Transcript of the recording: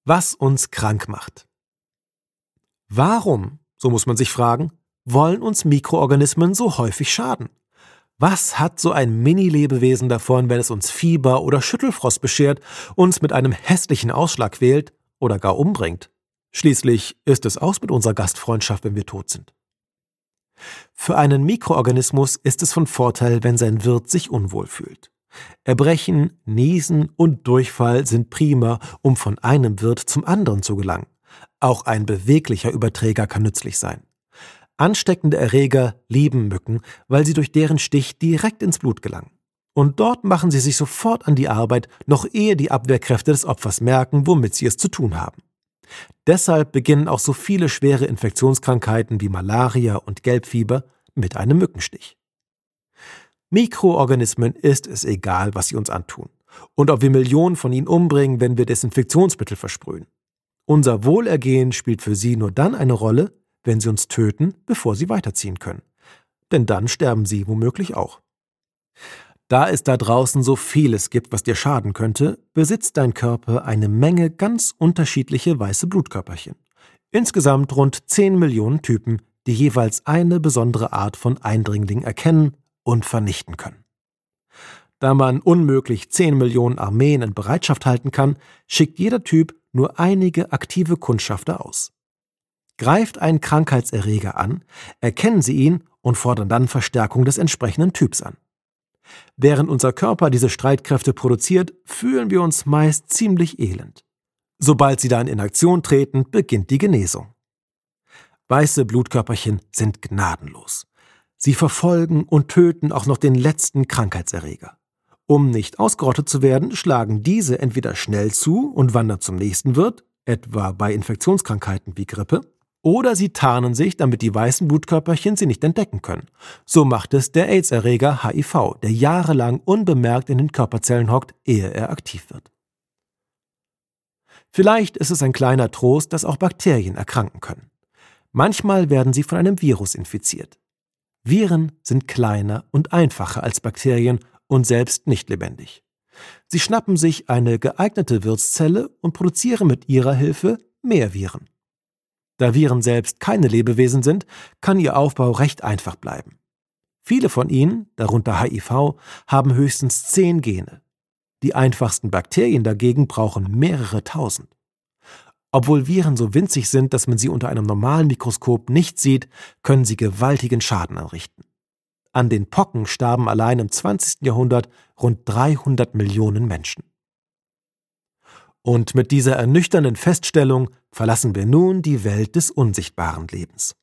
Was uns krank macht. Warum, so muss man sich fragen, wollen uns Mikroorganismen so häufig schaden? Was hat so ein Mini-Lebewesen davon, wenn es uns Fieber oder Schüttelfrost beschert, uns mit einem hässlichen Ausschlag quält oder gar umbringt? Schließlich ist es aus mit unserer Gastfreundschaft, wenn wir tot sind. Für einen Mikroorganismus ist es von Vorteil, wenn sein Wirt sich unwohl fühlt. Erbrechen, Niesen und Durchfall sind prima, um von einem Wirt zum anderen zu gelangen. Auch ein beweglicher Überträger kann nützlich sein. Ansteckende Erreger lieben Mücken, weil sie durch deren Stich direkt ins Blut gelangen. Und dort machen sie sich sofort an die Arbeit, noch ehe die Abwehrkräfte des Opfers merken, womit sie es zu tun haben. Deshalb beginnen auch so viele schwere Infektionskrankheiten wie Malaria und Gelbfieber mit einem Mückenstich. Mikroorganismen ist es egal, was sie uns antun und ob wir Millionen von ihnen umbringen, wenn wir Desinfektionsmittel versprühen. Unser Wohlergehen spielt für sie nur dann eine Rolle, wenn sie uns töten, bevor sie weiterziehen können. Denn dann sterben sie womöglich auch. Da es da draußen so vieles gibt, was dir schaden könnte, besitzt dein Körper eine Menge ganz unterschiedliche weiße Blutkörperchen. Insgesamt rund 10 Millionen Typen, die jeweils eine besondere Art von Eindringling erkennen und vernichten können. Da man unmöglich 10 Millionen Armeen in Bereitschaft halten kann, schickt jeder Typ nur einige aktive Kundschafter aus. Greift ein Krankheitserreger an, erkennen sie ihn und fordern dann Verstärkung des entsprechenden Typs an. Während unser Körper diese Streitkräfte produziert, fühlen wir uns meist ziemlich elend. Sobald sie dann in Aktion treten, beginnt die Genesung. Weiße Blutkörperchen sind gnadenlos. Sie verfolgen und töten auch noch den letzten Krankheitserreger. Um nicht ausgerottet zu werden, schlagen diese entweder schnell zu und wandern zum nächsten Wirt, etwa bei Infektionskrankheiten wie Grippe, oder sie tarnen sich, damit die weißen Blutkörperchen sie nicht entdecken können. So macht es der AIDS-Erreger HIV, der jahrelang unbemerkt in den Körperzellen hockt, ehe er aktiv wird. Vielleicht ist es ein kleiner Trost, dass auch Bakterien erkranken können. Manchmal werden sie von einem Virus infiziert. Viren sind kleiner und einfacher als Bakterien und selbst nicht lebendig. Sie schnappen sich eine geeignete Wirtszelle und produzieren mit ihrer Hilfe mehr Viren. Da Viren selbst keine Lebewesen sind, kann ihr Aufbau recht einfach bleiben. Viele von ihnen, darunter HIV, haben höchstens 10 Gene. Die einfachsten Bakterien dagegen brauchen mehrere tausend. Obwohl Viren so winzig sind, dass man sie unter einem normalen Mikroskop nicht sieht, können sie gewaltigen Schaden anrichten. An den Pocken starben allein im 20. Jahrhundert rund 300 Millionen Menschen. Und mit dieser ernüchternden Feststellung verlassen wir nun die Welt des unsichtbaren Lebens.